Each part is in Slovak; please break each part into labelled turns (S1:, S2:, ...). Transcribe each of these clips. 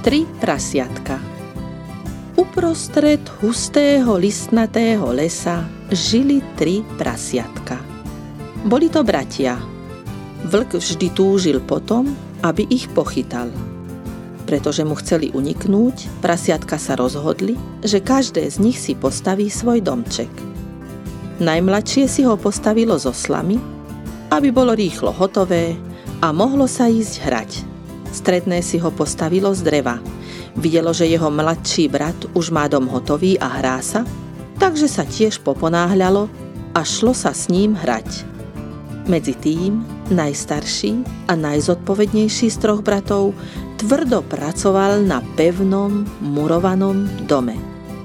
S1: 3 prasiatka. Uprostred hustého listnatého lesa žili 3 prasiatka. Boli to bratia. Vlk vždy túžil potom, aby ich pochytal. Pretože mu chceli uniknúť, prasiatka sa rozhodli, že každé z nich si postaví svoj domček. Najmladšie si ho postavilo zo slamy, aby bolo rýchlo hotové a mohlo sa ísť hrať. Stredné si ho postavilo z dreva. Videlo, že jeho mladší brat už má dom hotový a hrá sa, takže sa tiež poponáhľalo a šlo sa s ním hrať. Medzi tým najstarší a najzodpovednejší z 3 bratov tvrdo pracoval na pevnom, murovanom dome.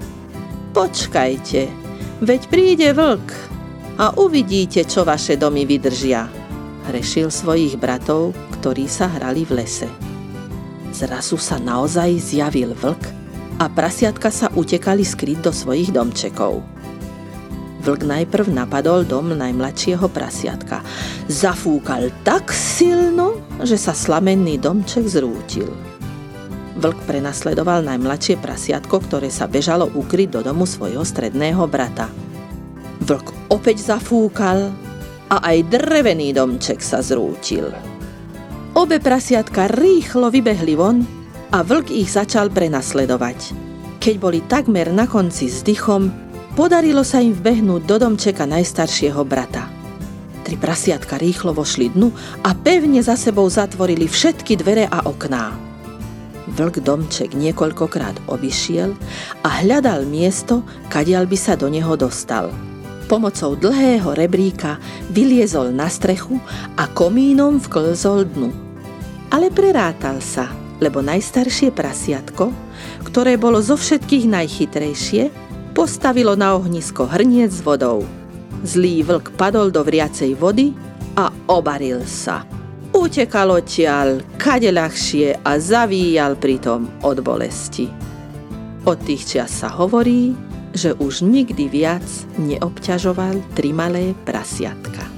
S1: Počkajte, veď príde vlk a uvidíte, čo vaše domy vydržia, hrešil svojich bratov, ktorí sa hrali v lese. Zrazu sa naozaj zjavil vlk a prasiatka sa utekali skryť do svojich domčekov. Vlk najprv napadol dom najmladšieho prasiatka. Zafúkal tak silno, že sa slamenný domček zrútil. Vlk prenasledoval najmladšie prasiatko, ktoré sa bežalo ukryť do domu svojho stredného brata. Vlk opäť zafúkal a aj drevený domček sa zrútil. Obe prasiatka rýchlo vybehli von a vlk ich začal prenasledovať. Keď boli takmer na konci s dychom, podarilo sa im vbehnúť do domčeka najstaršieho brata. 3 prasiatka rýchlo vošli dnu a pevne za sebou zatvorili všetky dvere a okná. Vlk domček niekoľkokrát obišiel a hľadal miesto, kadiaľ by sa do neho dostal. Pomocou dlhého rebríka vyliezol na strechu a komínom vklzol dnu. Ale prerátal sa, lebo najstaršie prasiatko, ktoré bolo zo všetkých najchytrejšie, postavilo na ohnisko hrniec s vodou. Zlý vlk padol do vriacej vody a obaril sa. Utekal odtiaľ kade ľahšie a zavíjal pritom od bolesti. Od tých čias sa hovorí, že už nikdy viac neobťažoval 3 malé prasiatka.